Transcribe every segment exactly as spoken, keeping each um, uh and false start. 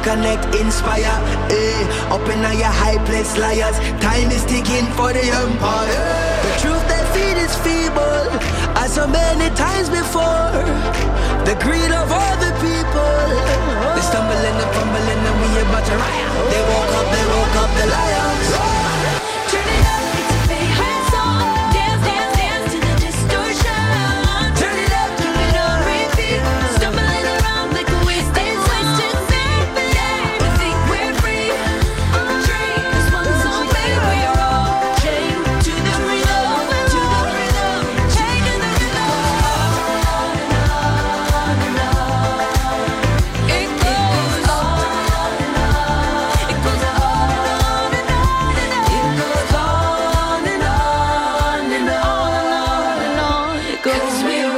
connect, inspire. Eh, up in your high place, liars. Time is ticking for the empire. The truth they feed is feeble, as so many times before. The greed of all the people. They stumbling and fumbling and we about to riot. They woke up, they woke up the lions. Turn it up, it's a favorite song. Dance, dance, dance to the distortion. Turn it up, keep it on repeat. Stumbling around like a wasted, wasted thing. Yeah, we think we're free. Drink this one song, baby, we're all chained to the rhythm, to the rhythm, chained to the rhythm. On and on and on. It goes on and on. It goes on and on and on. It goes on and on and on and on. It goes. 'Cause we're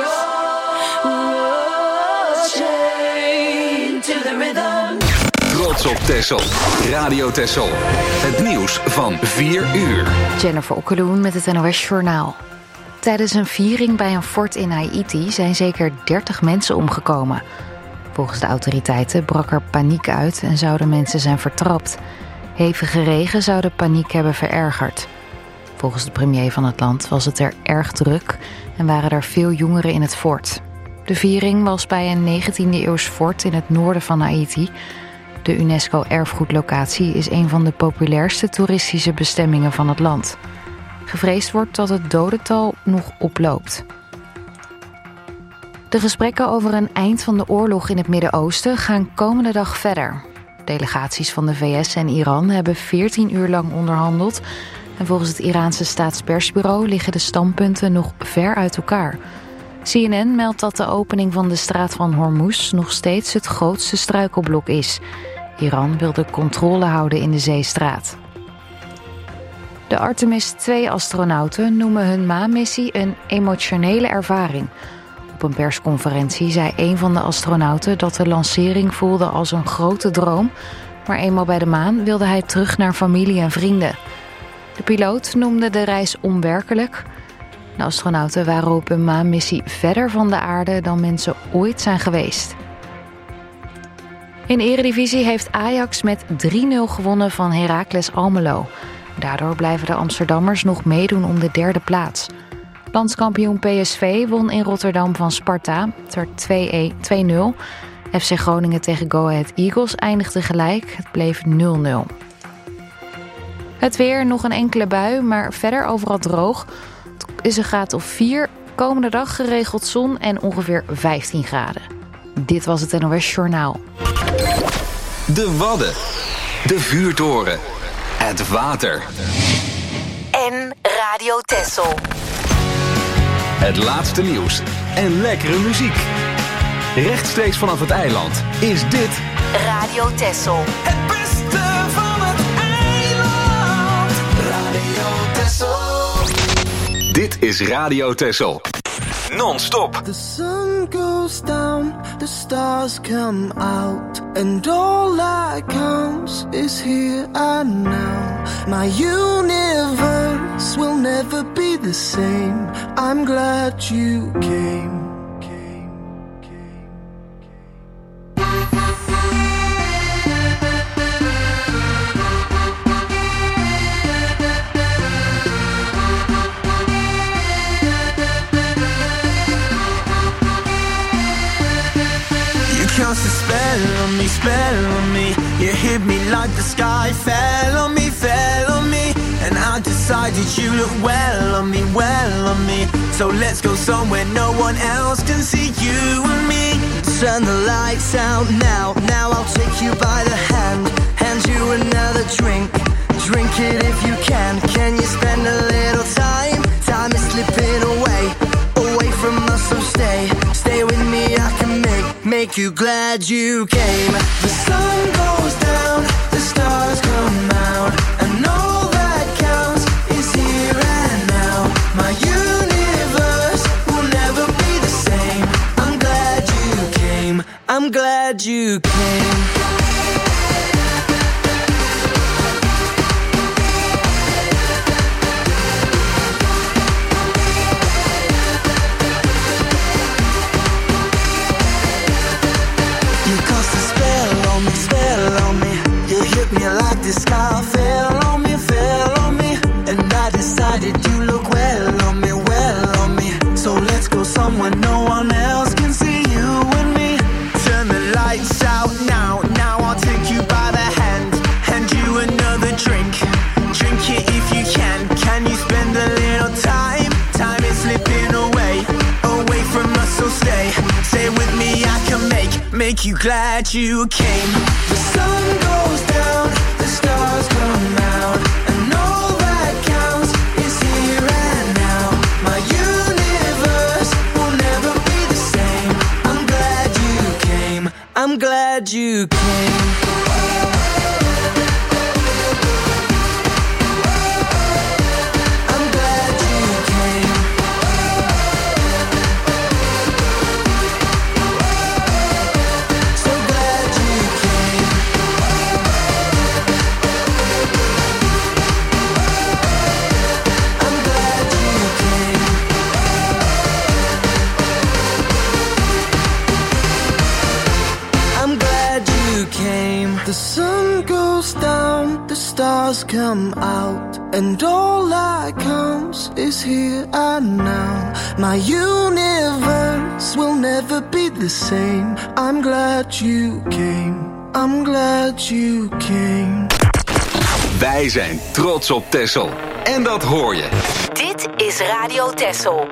all chained to the rhythm. Trots op Texel. Radio Texel. Het nieuws van vier uur. Jennifer Okkeloen met het N O S-journaal. Tijdens een viering bij een fort in Haiti zijn zeker dertig mensen omgekomen. Volgens de autoriteiten brak er paniek uit en zouden mensen zijn vertrapt. Hevige regen zou de paniek hebben verergerd. Volgens de premier van het land was het er erg druk en waren er veel jongeren in het fort. De viering was bij een negentiende-eeuws fort in het noorden van Haiti. De UNESCO-erfgoedlocatie is een van de populairste toeristische bestemmingen van het land. Gevreesd wordt dat het dodental nog oploopt. De gesprekken over een eind van de oorlog in het Midden-Oosten gaan komende dag verder. Delegaties van de V S en Iran hebben veertien uur lang onderhandeld. En volgens het Iraanse staatspersbureau liggen de standpunten nog ver uit elkaar. C N N meldt dat de opening van de straat van Hormuz nog steeds het grootste struikelblok is. Iran wil de controle houden in de zeestraat. De Artemis twee astronauten noemen hun maanmissie een emotionele ervaring. Op een persconferentie zei een van de astronauten dat de lancering voelde als een grote droom, maar eenmaal bij de maan wilde hij terug naar familie en vrienden. De piloot noemde de reis onwerkelijk. De astronauten waren op een maanmissie verder van de aarde dan mensen ooit zijn geweest. In de Eredivisie heeft Ajax met drie nul gewonnen van Heracles Almelo. Daardoor blijven de Amsterdammers nog meedoen om de derde plaats. Landskampioen P S V won in Rotterdam van Sparta. Het werd twee nul. F C Groningen tegen Go Ahead Eagles eindigde gelijk. Het bleef nul nul. Het weer, nog een enkele bui, maar verder overal droog. Het is een graad of vier. Komende dag geregeld zon en ongeveer vijftien graden. Dit was het N O S Journaal. De Wadden. De Vuurtoren. Het water. En Radio Texel. Het laatste nieuws en lekkere muziek. Rechtstreeks vanaf het eiland is dit Radio Texel. Het beste van het eiland. Radio Texel. Dit is Radio Texel. Non-stop. The sun goes down, the stars come out, and all that counts is here and now. My universe will never be the same. I'm glad you came. Cast a spell on me, spell on me. You hit me like the sky fell on me, fell on me. And I decided you look well on me, well on me. So let's go somewhere no one else can see you and me. Turn the lights out now, now I'll take you by the hand. Hand you another drink, drink it if you can. Can you spend a little time? Time is slipping away, away from us, so stay. Stay with me, I can make, make you glad you came. The sun goes down, the stars come out, and all that counts is here and now. My universe will never be the same. I'm glad you came, I'm glad you came. Spell the sky fell on me, fell on me, and I decided you look well on me, well on me. So let's go somewhere no one else can see you and me. Turn the lights out now, now I'll take you by the hand, hand you another drink, drink it if you can. Can you spend a little time? Time is slipping away, away from us, so stay, stay with me. I can make, make you glad you came. The sun goes down, the stars come out, and all that counts is here and now. My universe will never be the same. I'm glad you came, I'm glad you came. The sun goes down, the stars come out, and all that counts is here and now. My universe will never be the same. I'm glad you came, I'm glad you came. Wij zijn trots op Texel. En dat hoor je. Dit is Radio Texel.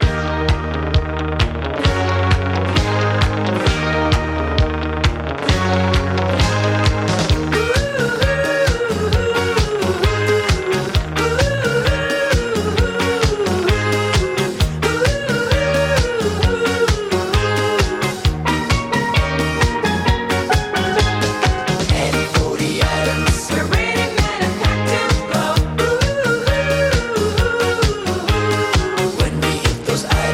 Those eyes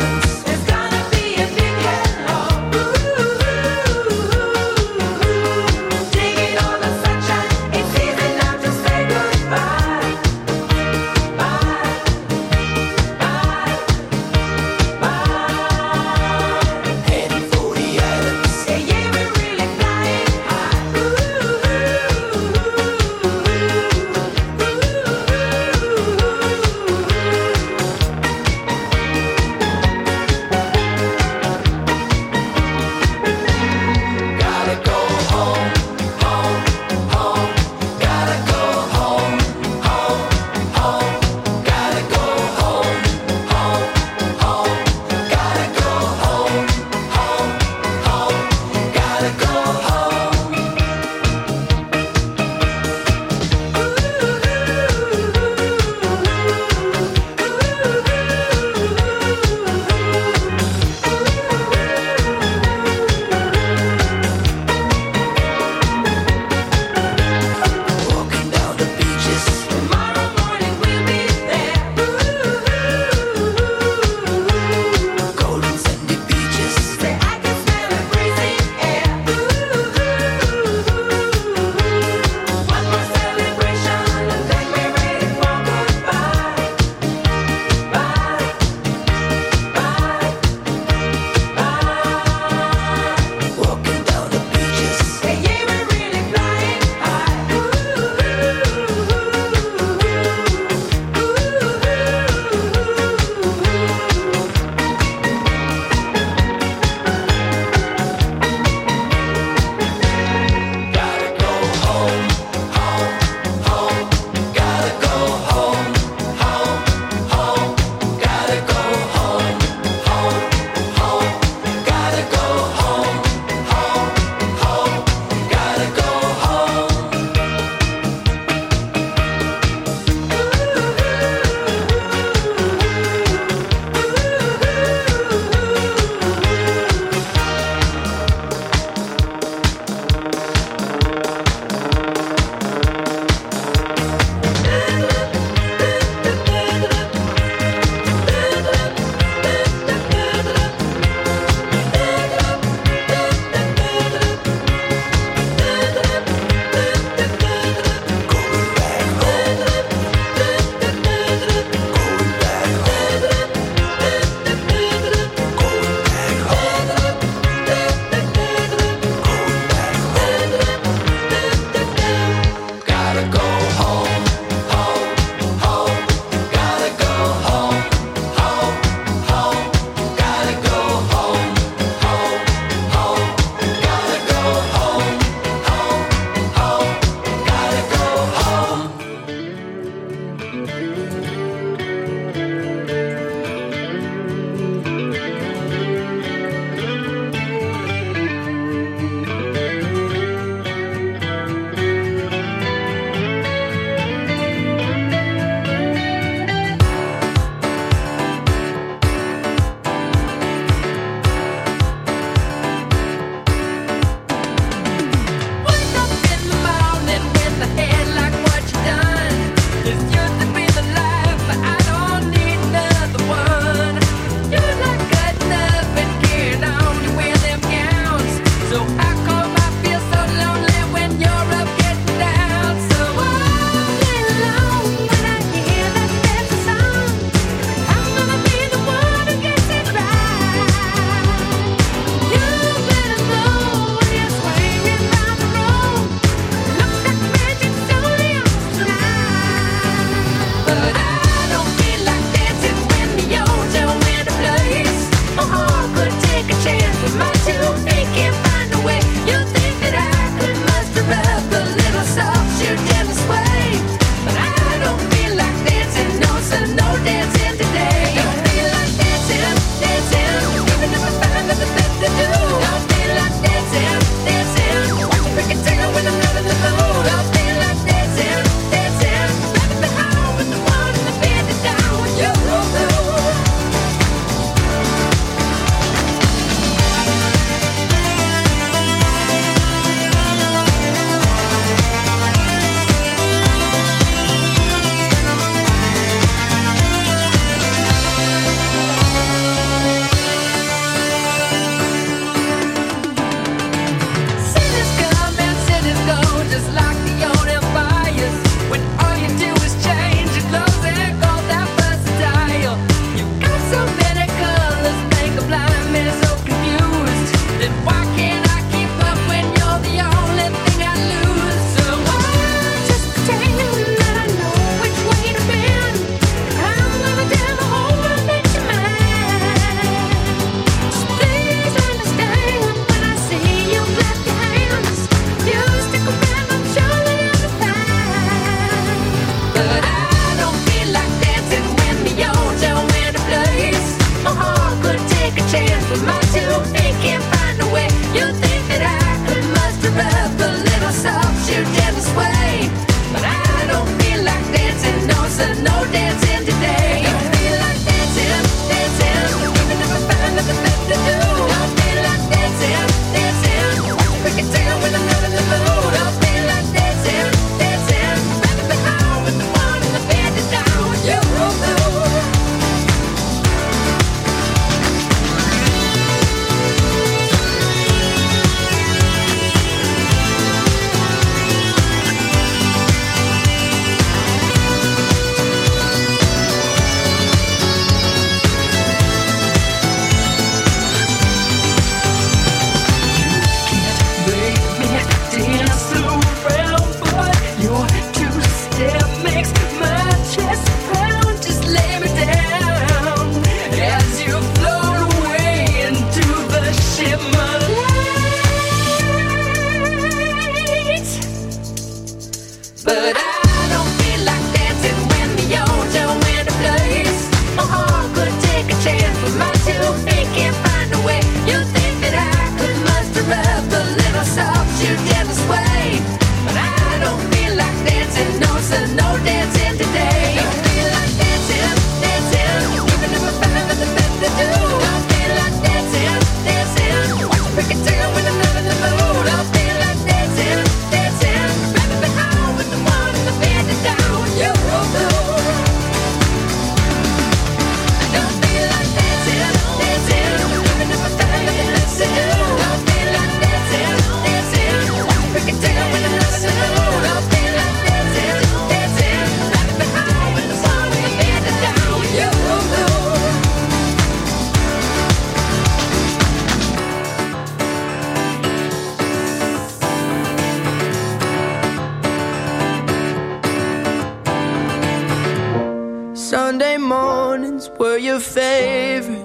Sunday mornings were your favorite.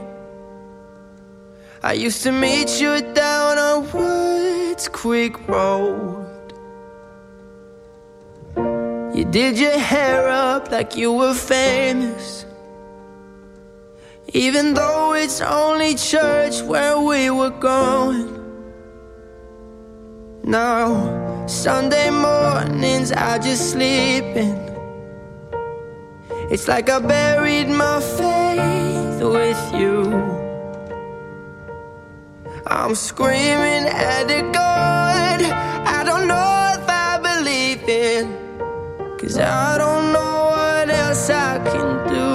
I used to meet you down on Woods Creek Road. You did your hair up like you were famous, even though it's only church where we were going. Now, Sunday mornings I just sleep in. It's like I buried my faith with you. I'm screaming at the God I don't know if I believe in, 'cause I don't know what else I can do.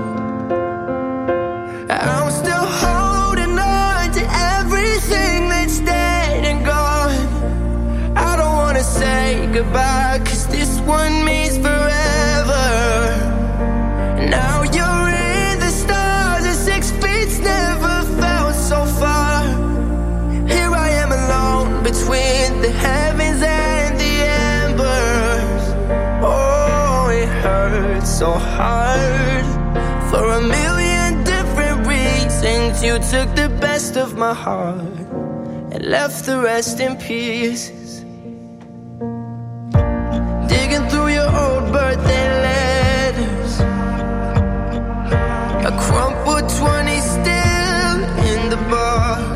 I'm still holding on to everything that's dead and gone. I don't wanna say goodbye, 'cause this one means forever. Now you're in the stars and six feet's never felt so far. Here I am alone between the heavens and the embers. Oh, it hurts so hard. For a million different reasons, you took the best of my heart and left the rest in pieces. Digging through your old birthday letters, a crumpled twenty still in the box.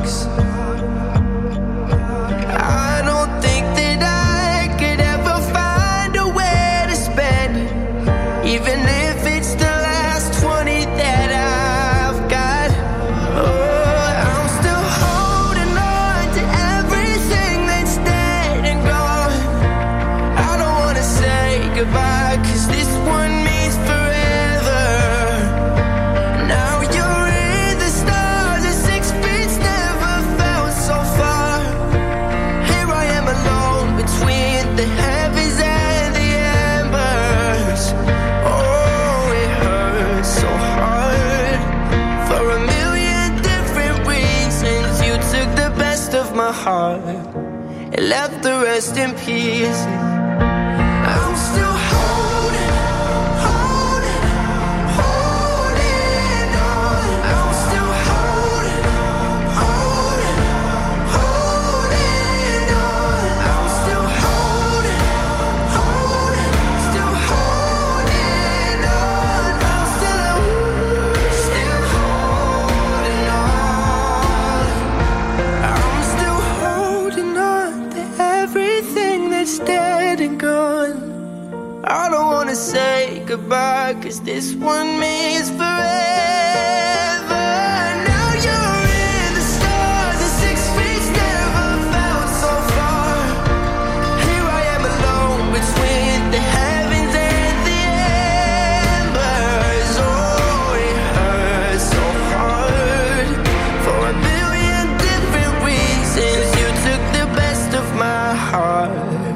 I don't think that I could ever find a way to spend it, even if it's the last twenty that I've got. Oh, I'm still holding on to everything that's dead and gone. I don't wanna say goodbye, 'cause this one means forever. Now you're in the stars and six feet's never felt so far. Here I am alone between the heavens and the embers. Oh, it hurts so hard. For a million different reasons, you took the best of my heart and left the rest in pieces. I'm still holding, holding, holding on. I'm still holding, holding, holding on. I'm still holding, holding, still holding on. I'm still, still holding on. I'm still holding on to everything that's dead and gone. I don't wanna say goodbye, 'cause this one means forever. Now you're in the stars and six feet's never felt so far. Here I am alone between the heavens and the embers. Oh, it hurts so hard. For a billion different reasons, you took the best of my heart,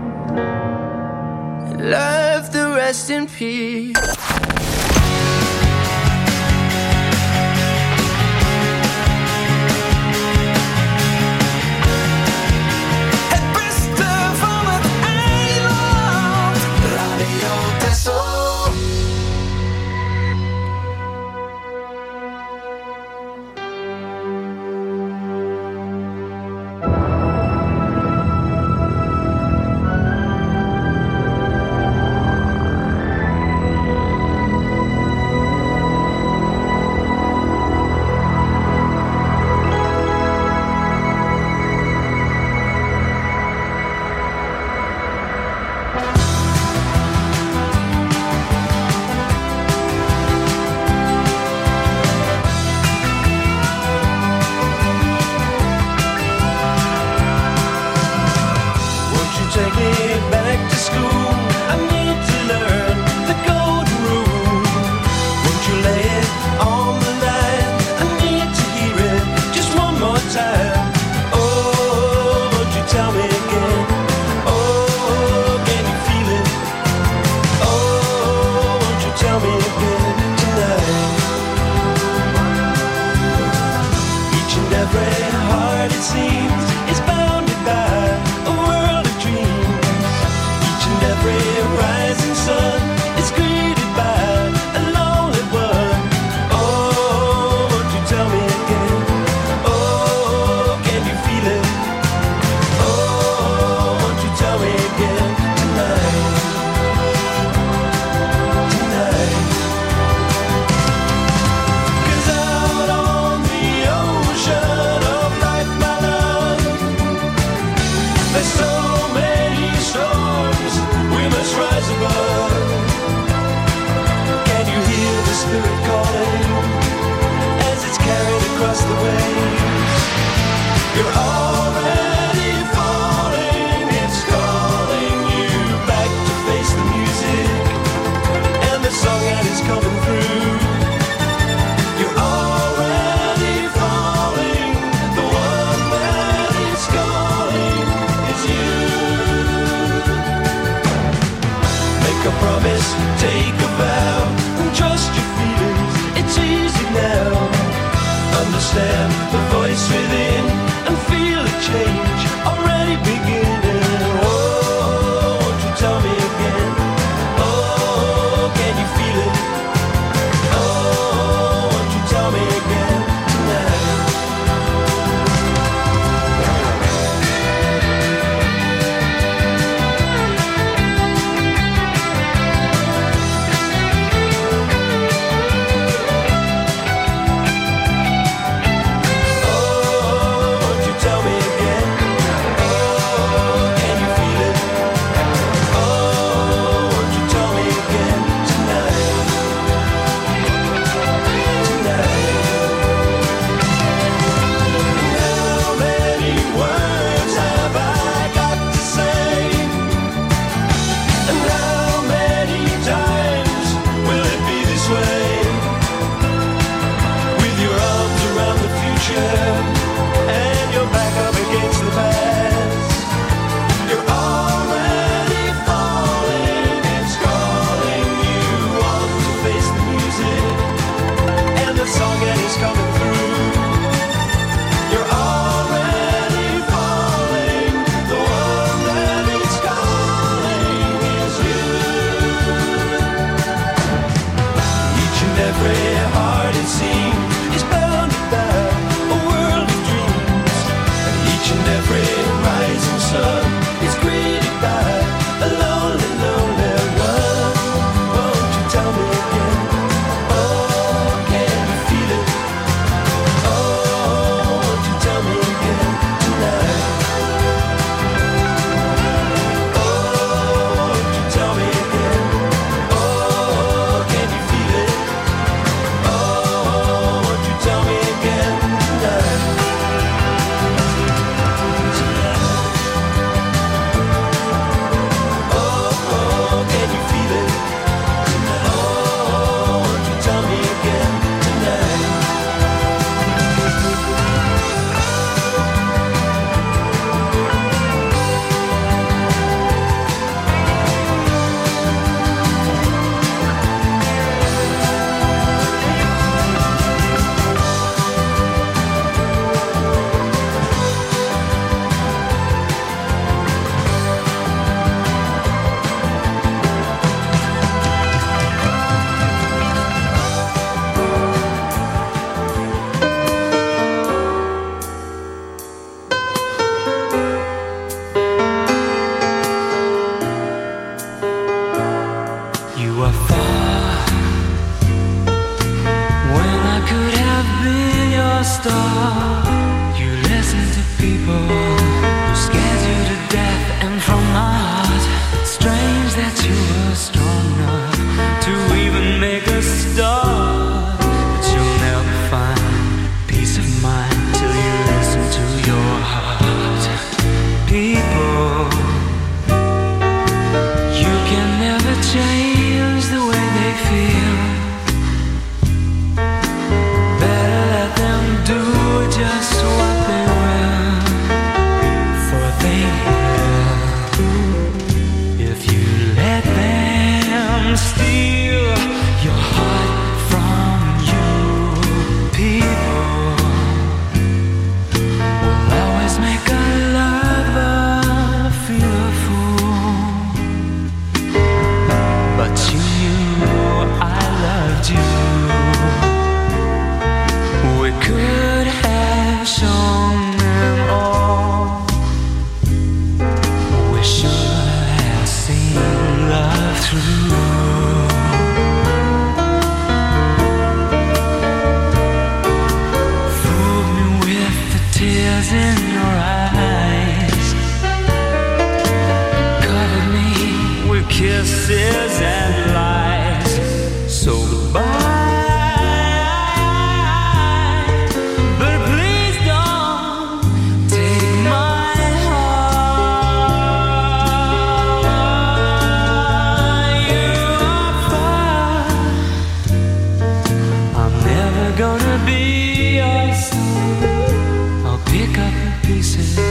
left the rest in peace. Het beste van het eiland, Radio Texel. a promise, take a vow, and trust your feelings, it's easy now. Understand the voice within and feel a change already beginning. Oh, won't you tell me again? Oh, can you feel it? Oh, won't you tell me again tonight? And your back up against the past, you're already falling. It's calling you on to face the music and the song that is coming through. You're already falling. The one that is calling is you. Each and every heart it seems is bound to die. Every rising sun is greeted by a lonely, lonely one. Won't you tell me again? Oh, can you feel it? Oh, won't you tell me again tonight? Oh, won't you tell me again? Oh, can you feel it? Oh, won't you tell me again tonight?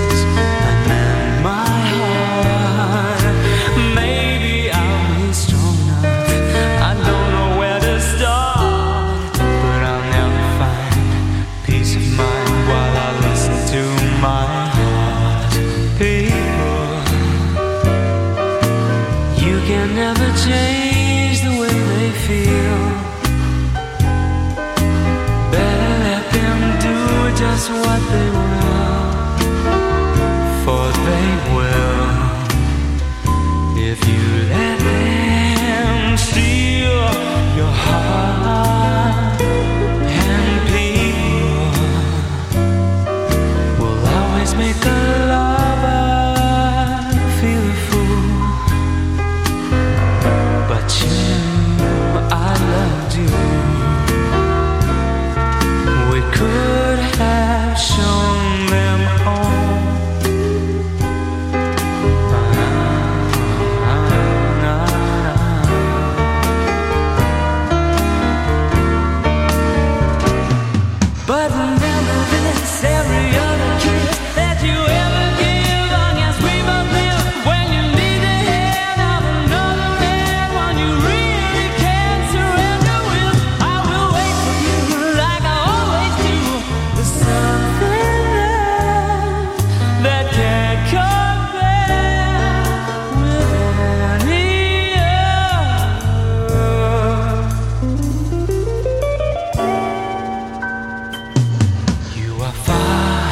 Maybe I'll be strong. can never change the way they feel. Better let them do just what they will, for they will if you let them steal your heart. And people will always make a lover feel a fool, but you, I loved you. We could have shown them all. But remember this, every other kiss that you ever give, long as we both live. When you need the hand of another man, when you really can't surrender with, I will wait for you like I always do. There's something there that can't compare with any other. You are far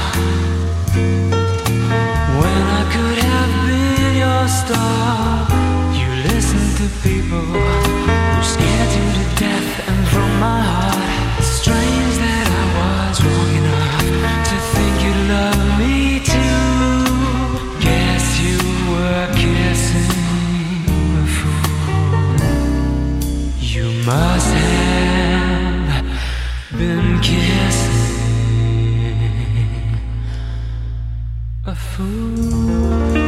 when I could have been your star. You listen to people who scared you to death, and from my heart, it's strange that I was wrong enough to think you'd love me too. Guess you were kissing a fool. You must have been kissing a fool.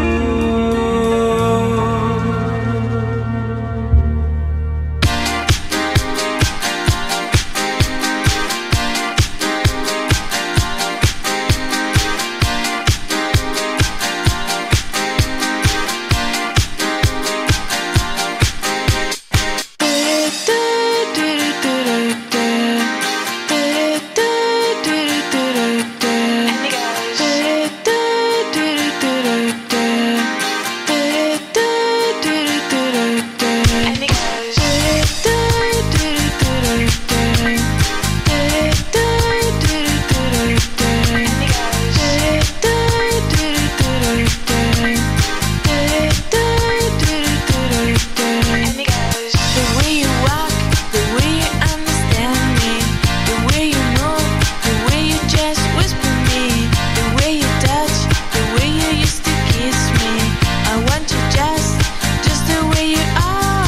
The way you walk, the way you understand me, the way you move, the way you just whisper me, the way you touch, the way you used to kiss me. I want you just, just the way you are.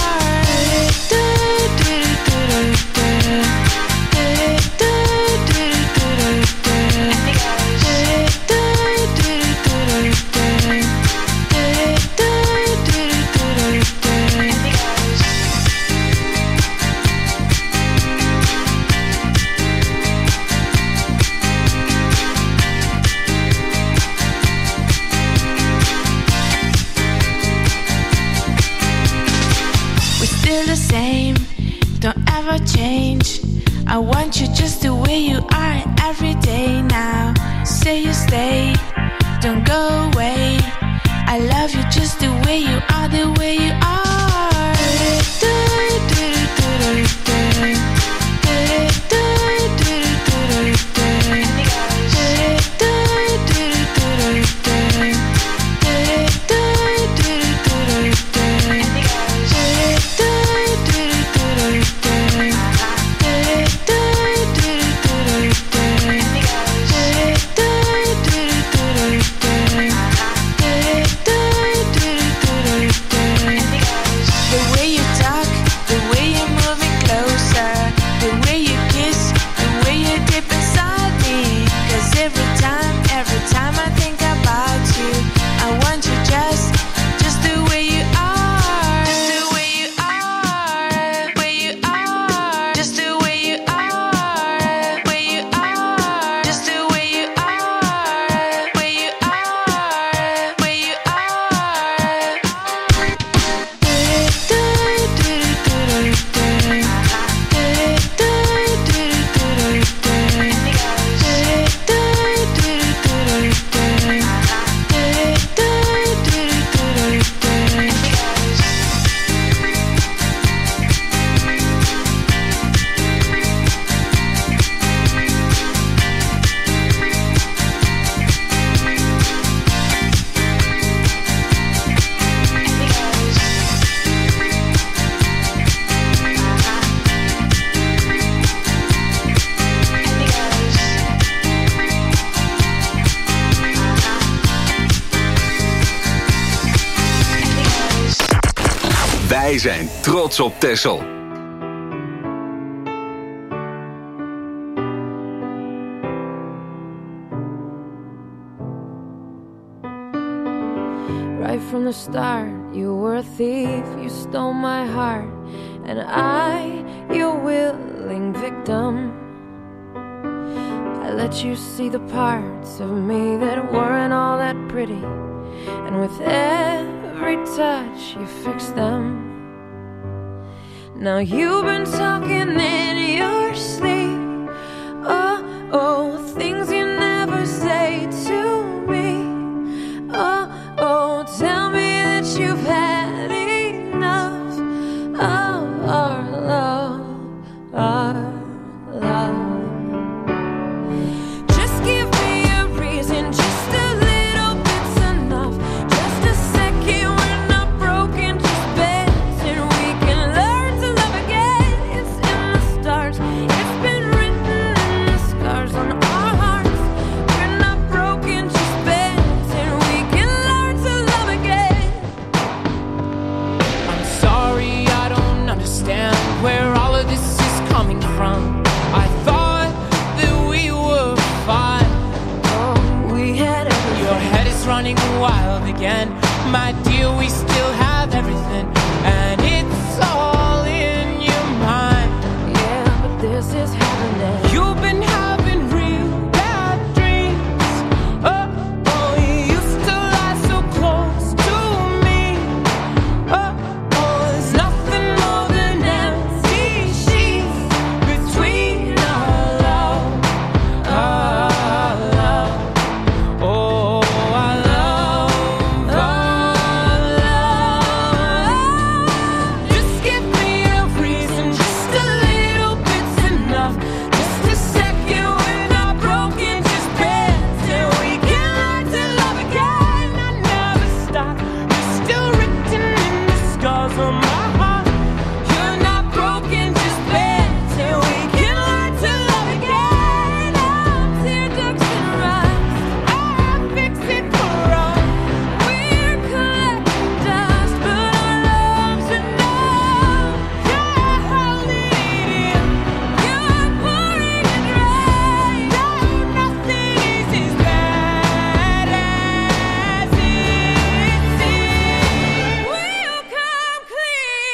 We're still the same, don't ever change. I want you just the way you are every day now. Say you stay, don't go away. I love you just the way you are, the way you are. And Wij zijn trots op Texel. Right from the start, you were a thief, you stole my heart, and I, your willing victim. I let you see the parts of me that weren't all that pretty, and with every touch you fixed them. Now you've been talking in your sleep, oh, oh, things you never say to me, oh, oh, tell me that you've had enough of our love, our love. Just give me a reason, just a little bit's enough. Just a second, we're not broken, just bends, and we can learn to love again. It's in the stars, it's been written in the scars on our hearts. We're not broken, just bends, and we can learn to love again. I'm sorry, I don't understand where all of this is coming from. I thought that we were fine. Oh, we had everything. Your head is running wild again. My dear, we still have everything, and it's all in your mind. Yeah, but this is happening. You've been having real bad dreams. Oh, oh, you used to lie so close to me. Oh, oh, there's nothing more than empty sheets between our love, our love. Oh, our love, our love. Just give me a reason, just a little bit's enough. Just a second, we're not broken, just bends, and we can learn to love again. I never stop. You're still written in the scars on my heart. You're not broken, just bends, and we can learn to love again. Oh, tear ducts and rust, I'll fix it for us. We're collecting dust, but our love's enough. You're holding it in, you're pouring it dry. No, nothing is as bad as it seems. We'll come clean.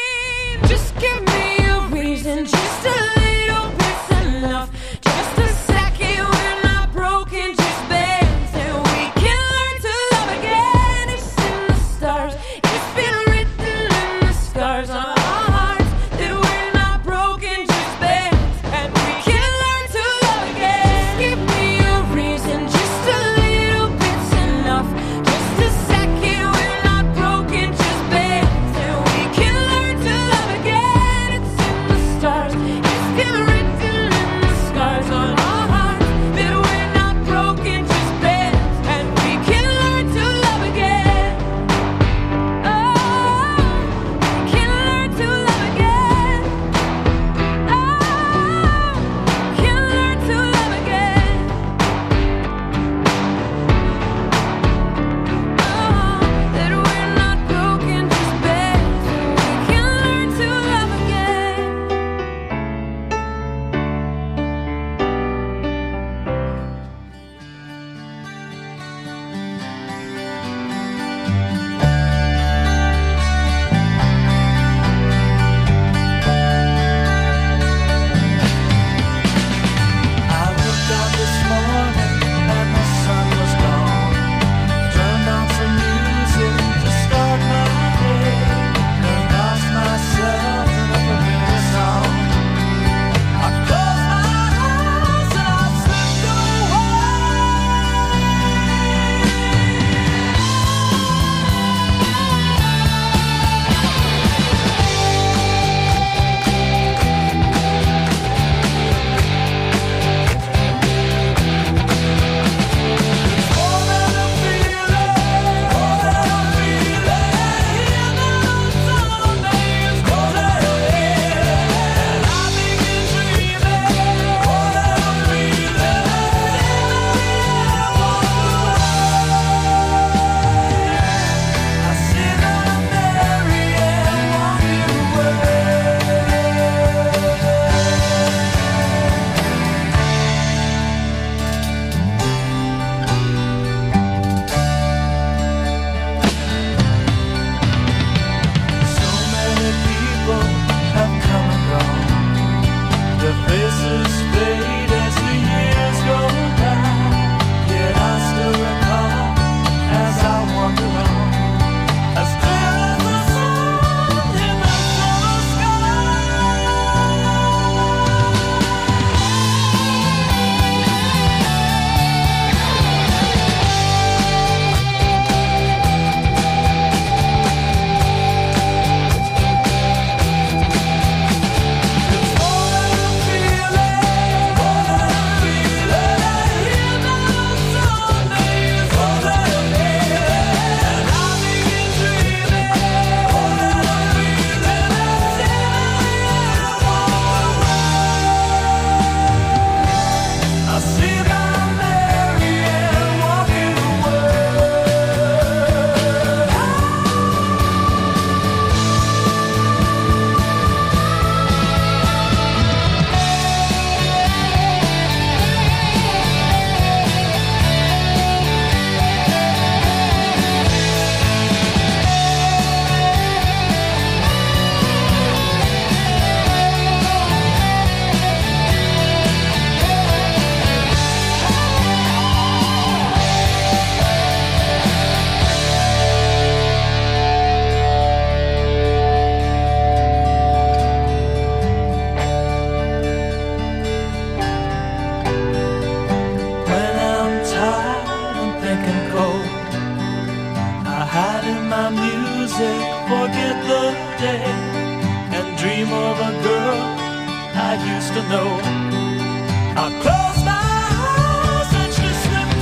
day and dream of a girl I used to know. I close my eyes and she slipped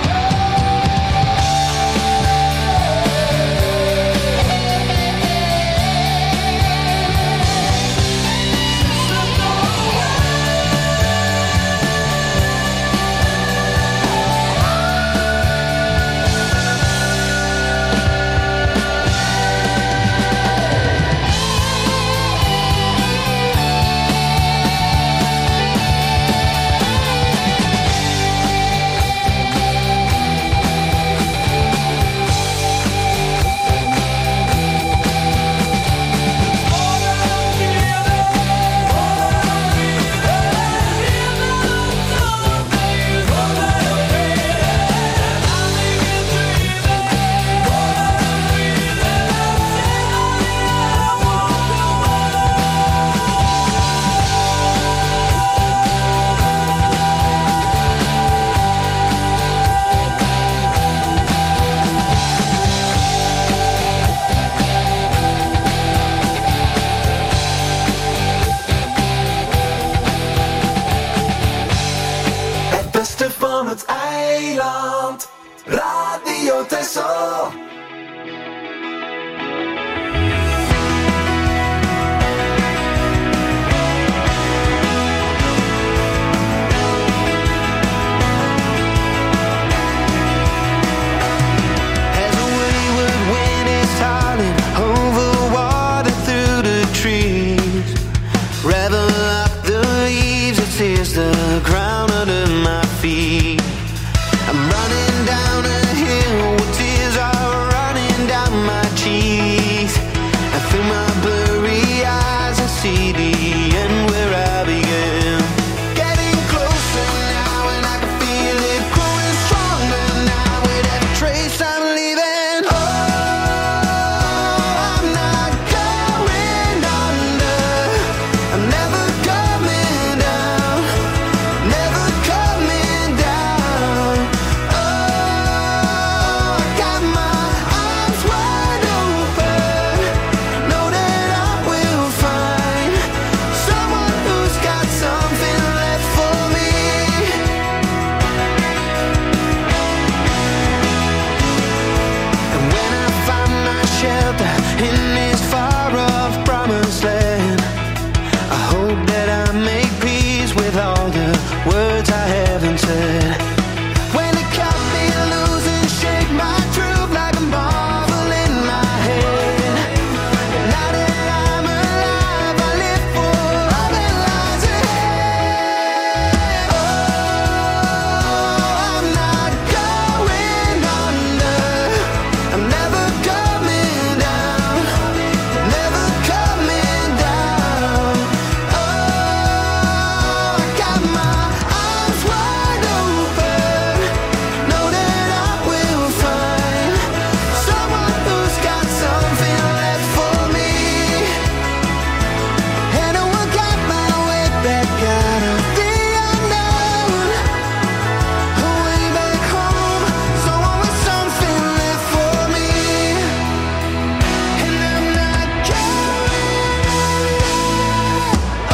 van het eiland, Radio Texel. The ground under my feet. I'm running down a hill where tears are running down my cheeks. I feel my blurry eyes and see the end where I began. Getting closer now and I can feel it growing stronger now with every trace I'm leaving. Oh, I'm not going under. I'm never coming down. Never coming down. Oh, I got my arms wide open. Know that I will find someone who's got something left for me. And when I find my shelter in this far off promised land, I hope that I make peace with all the words I haven't said. When it cut me loose and shake my truth like a marble in my head. Now that I'm alive, I live for all that lies ahead. Oh, I'm not going under. I'm never coming down. Never coming down. Oh, I got my arms wide open. Know that I will find someone who's got something left for me. And I will got my way back out of the unknown, way back home. Someone with something left for me. And I'm not going under.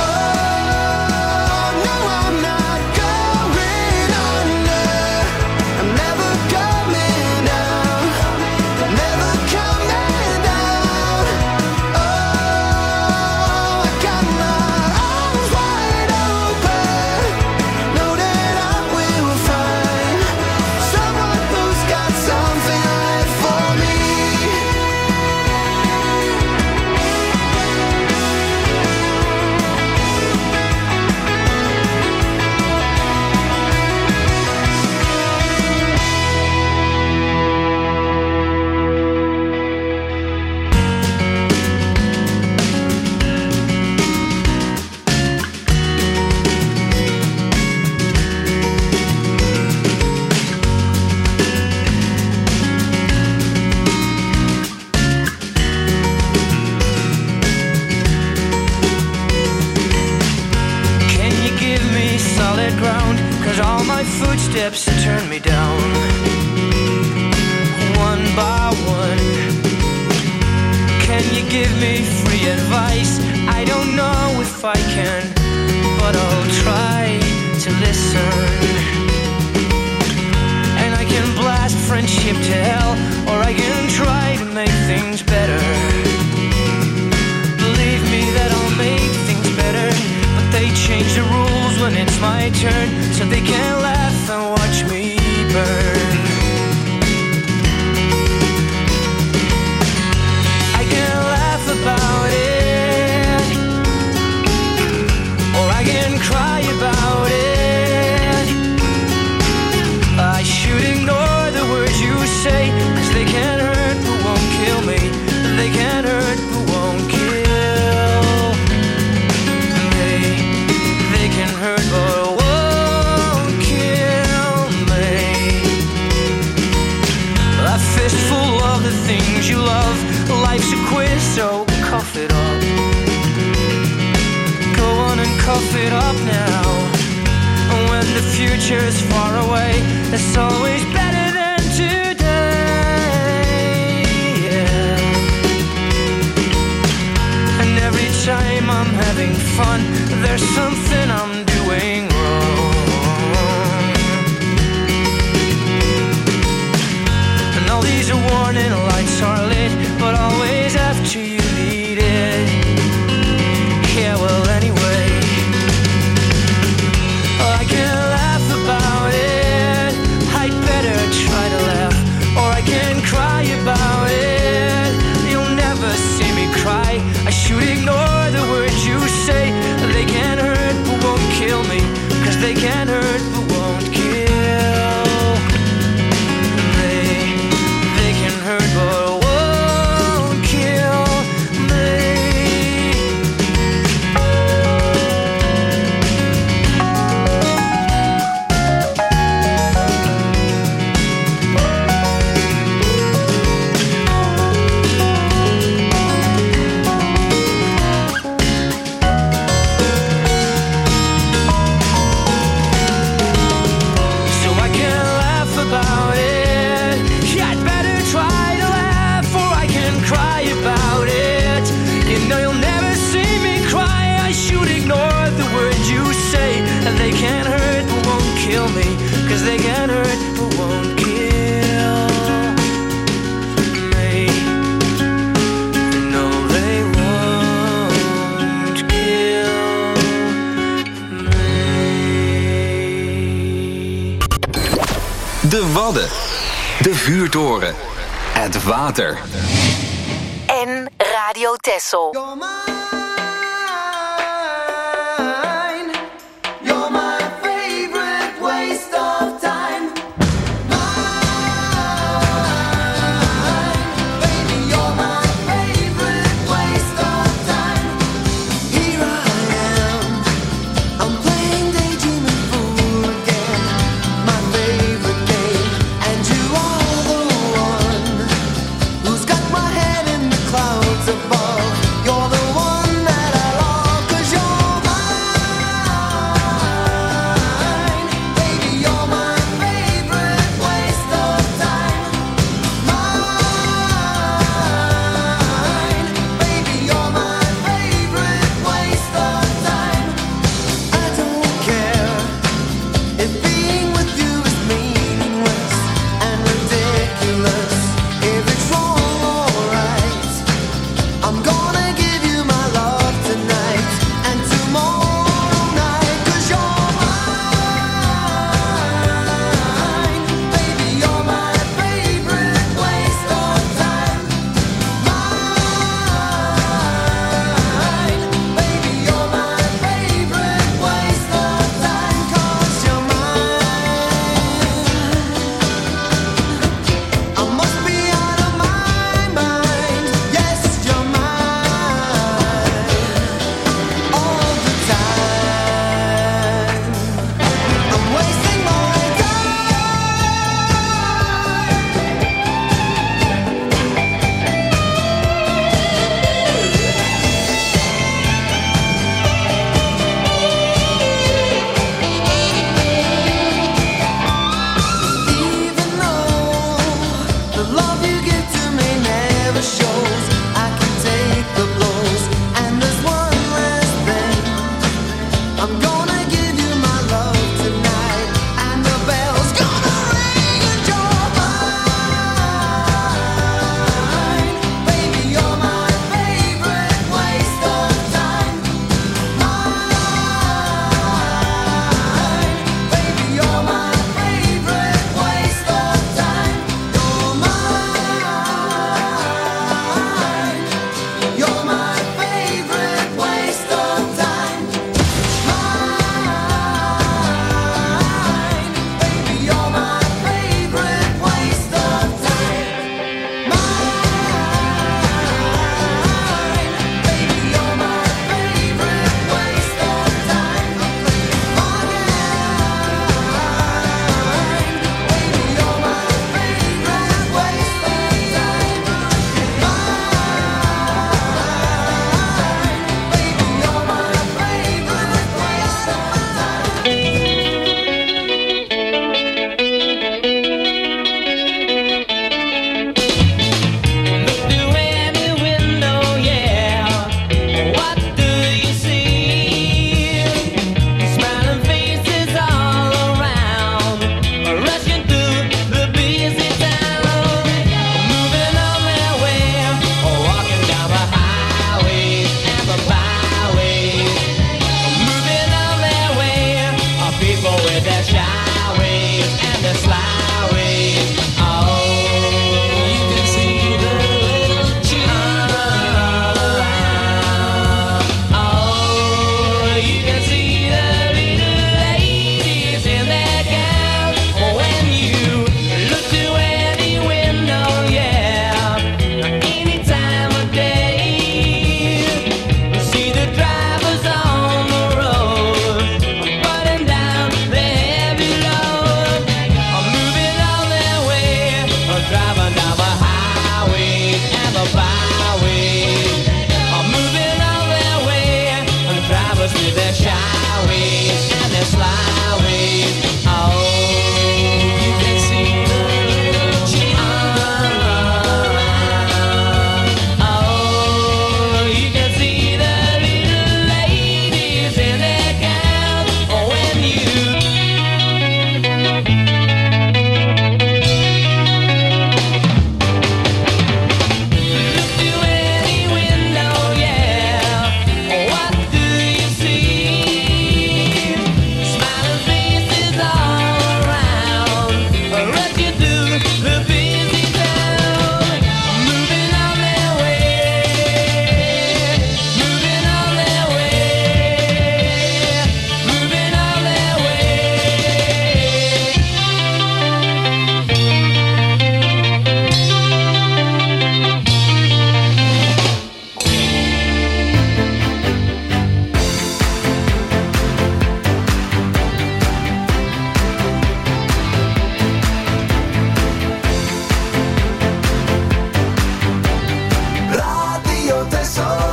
Oh, no, I'm not going under. I'm never coming down. Never coming down. Oh, I got my arms wide open. Know that I will find someone who's got something left for me. Can you give me solid ground? Cause all my footsteps turn me down. One by one. Can you give me freedom? advice. I don't know if I can, but I'll try to listen. And I can blast friendship to hell, or I can try to make things better. Believe me that I'll make things better, but they change the rules when it's my turn, so they can laugh and watch me burn. I can laugh about it, or I can cry about it. I should ignore the words you say, 'cause they can't hurt but won't kill me. They can't hurt but won't kill me. They can hurt but won't kill me. A fistful of the things you love. Life's a quiz, so cough it up. Go on and cough it up now. When the future's far away, it's always better than today. Yeah. And every time I'm having fun, there's something I'm doing wrong. And all these warning lights are lit, but always after you need it. Yeah, well, anyway, I can laugh about it. I'd better try to laugh, or I can cry about it. You'll never see me cry. I should ignore the words you say. They can't hurt but won't kill me, 'cause they can't hurt but won't kill me. They can hurt but won't kill me. So I can laugh about it. Yeah, I'd better try to laugh, or I can cry about it. You know you'll never see me cry. I should ignore the words you say. And they can't hurt but won't kill me, 'cause they can't hurt but won't kill me. No, they won't kill me. De Wadden. De Vuurtoren. Het water. En Radio Texel. You're mine. You're my favorite waste of time. Mine. Baby, you're my favorite waste of time. Here I am. I'm playing daydreaming fool again. My favorite game. And you are the one who's got my head in the clouds above. You're the one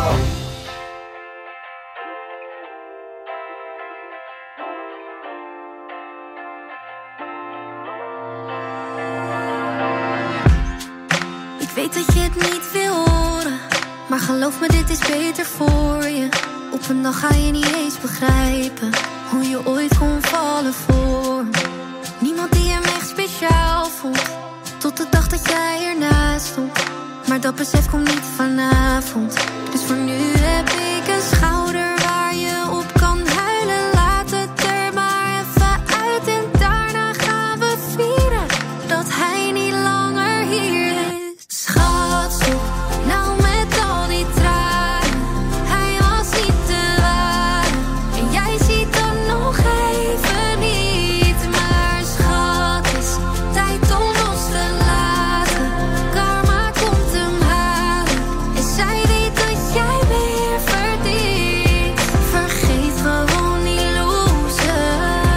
Ik weet dat je het niet wil horen, maar geloof me, dit is beter voor je. Op een dag ga je niet eens begrijpen hoe je ooit kon vallen voor me. Niemand die hem echt speciaal vond, tot de dag dat jij ernaast stond. Maar dat besef komt niet vanavond. Dus voor nu heb ik een schouder waar je op kan huilen. Laat het er maar even uit en daarna gaan we vieren dat hij niet langer hier is. Schat, stop nou met al die tranen. Hij was niet te waar en jij ziet dat nog even niet. Maar schat, het is tijd om los te laten. Karma komt hem halen en zij weet dat jij meer verdient. Vergeet gewoon die loser.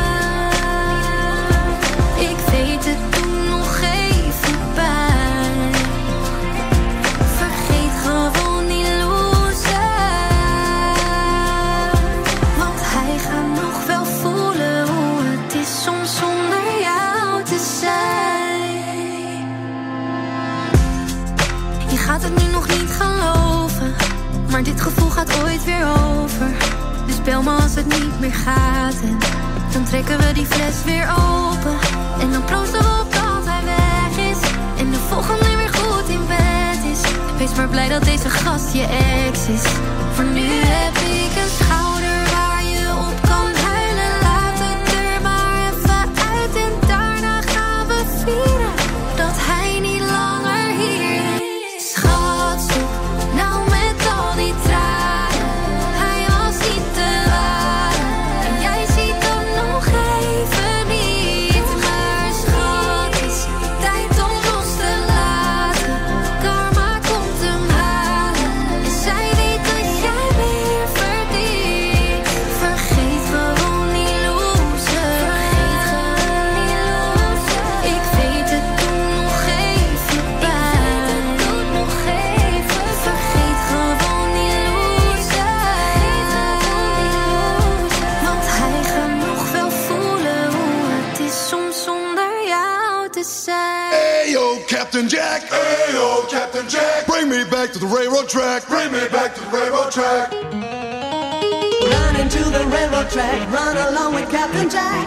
Ik weet het doet nog even pijn. Vergeet gewoon die loser. Want hij gaat nog wel voelen hoe het is soms zonder jou te zijn. Je gaat het nu nog niet geloven, maar dit gevoel gaat ooit weer over. Dus bel me als het niet meer gaat en dan trekken we die fles weer open. En dan proosten we op dat hij weg is en de volgende weer goed in bed is. Wees maar blij dat deze gast je ex is. Voor nu heb ik een schouder waar je op kan huilen. Laat het er maar even uit en daarna gaan we vieren dat hij niet langer hier is. Schat, stop nou met al die tranen. Hij was niet te waar en jij ziet dat nog even niet. Maar schat, het is tijd om los te laten. Karma komt hem halen en zij weet dat jij meer verdient. Vergeet gewoon die loser. Ik weet het doet nog even pijn. Vergeet gewoon die loser. Want hij gaat nog wel voelen hoe het is soms zonder jou te zijn. Hey yo, Captain Jack. Hey yo, Captain Jack. Bring me back to the railroad track. Bring me back to the railroad track. Run into the railroad track, run along with Captain Jack.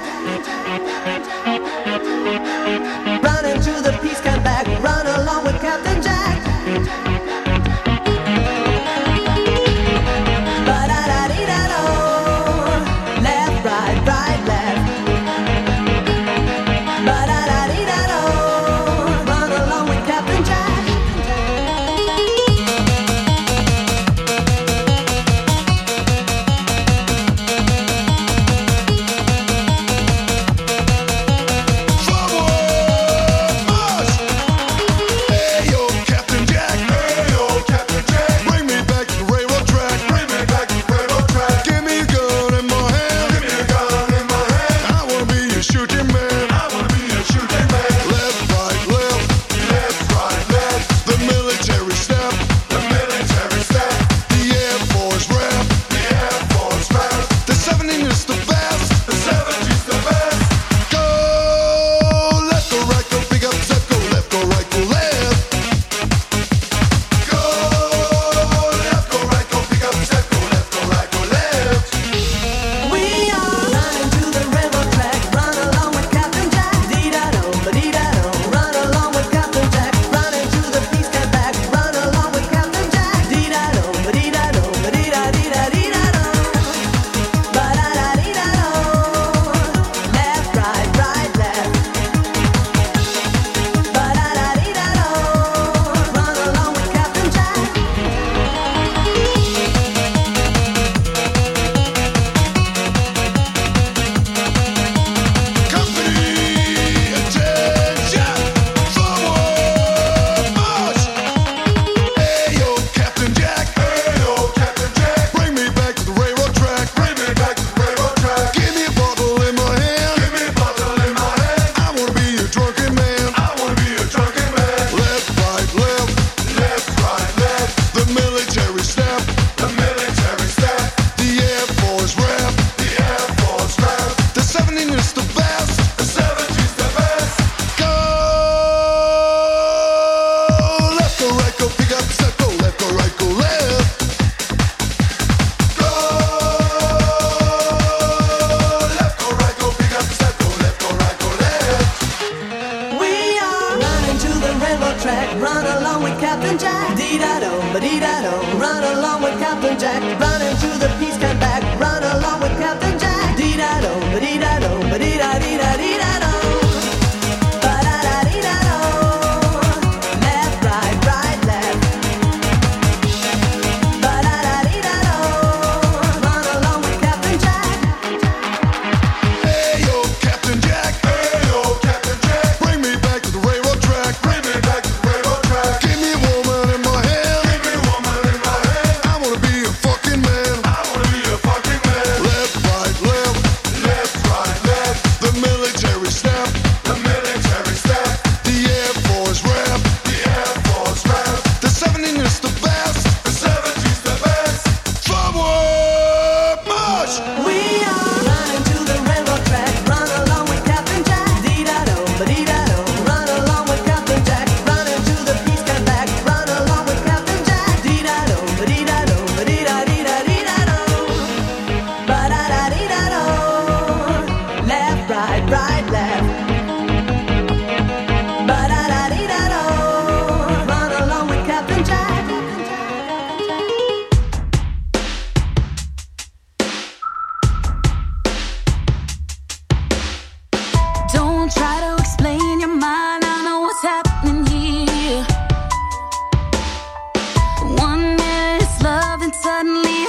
Run into the peace camp back, run along with Captain Jack. Ba-da-da-dee-da-do. Left, right, right, left. Ba-da-da-dee-da-do. Run along with Captain Jack. Vamos!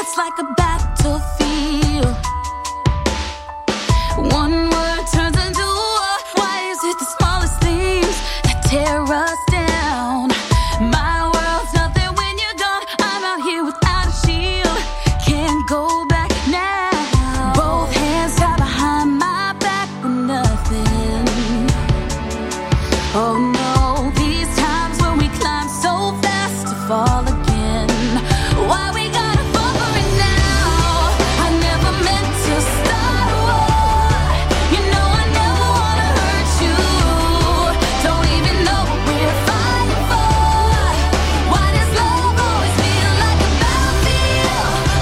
It's like a battlefield.